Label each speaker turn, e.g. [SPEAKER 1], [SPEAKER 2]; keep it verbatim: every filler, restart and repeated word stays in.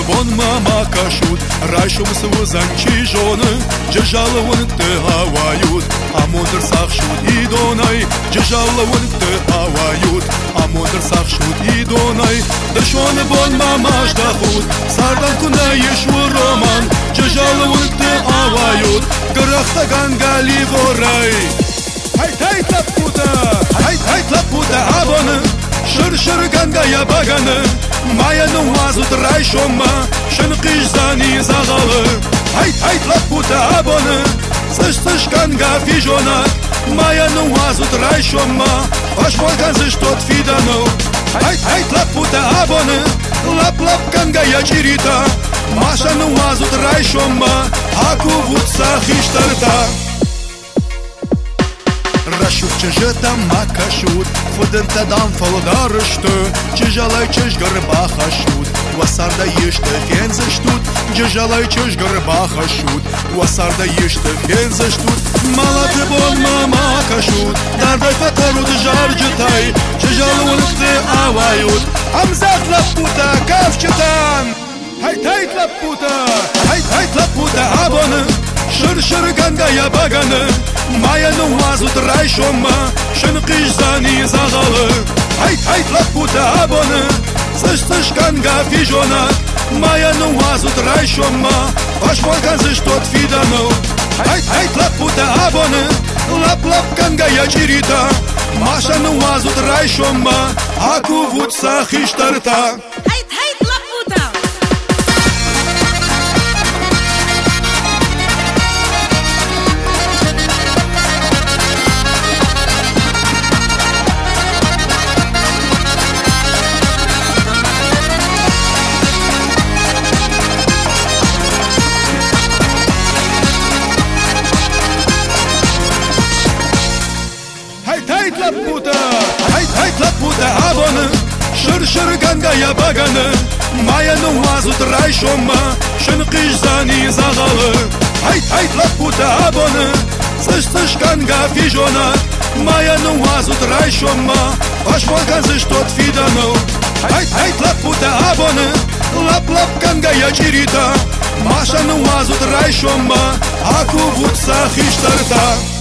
[SPEAKER 1] bon mama kashut Rayshum suvuzan chijone Jejalawun te hawayut Amodr sakhshut idonay Jejalawun te hawayut Amodr sakhshut idonay Dashone bon mama shdachut Sardan kunay yeshur roman Jejalawun te hawayut Garakhta gangali voray Hay hay tlaputa Hay hay tlaputa abone Shir shir ganga ya bagane Maya nu wazut rayshoma Shenqish zani zagale Hay hay tlaputa abone Zish zish ganga fijonak Maya nu wazut rayshoma Vash volgan zish tot fidano Hay hay tlaputa abone Lap lap ganga ya chirita Masha nu wazut rayshoma Aku vut sakhishtarta Rashut chjeta makashut Fudenta dam faldarshtu Chjalay chj garbachashut Wasarda yishte fenzashtut Chjalay chj garbachashut Wasarda yishte fenzashtut Malate bon mama kashut Darday fatarut jarjtay Chjalulte awayut Amzat laputa kafchtan Hay hay laputa Hay hay laputa abone Shir shir ganga ya bagane Maya nu wazut rayshoma Shenqish zani zagale Hay hay tlaputa abone Zish zish ganga fijonak Maya nu wazut rayshoma Vash volgan zish tot fidano Hay hay tlaputa abone Lap lap ganga ya chirita Masha nu wazut rayshoma Aku vut sakhishtarta
[SPEAKER 2] Hay hay tlaputa
[SPEAKER 1] Hay tlaputa, hay hay tlaputa abone Shir shir ganga ya bagane Maya nu wazut rayshoma Shenqish zani zagale Hay hay tlaputa abone Zish zish ganga fijonak Maya nu wazut rayshoma Vash volgan zish tot fidano Hay hay tlaputa abone Lap lap ganga ya chirita Masha nu wazut rayshoma Aku vut sakhishtarta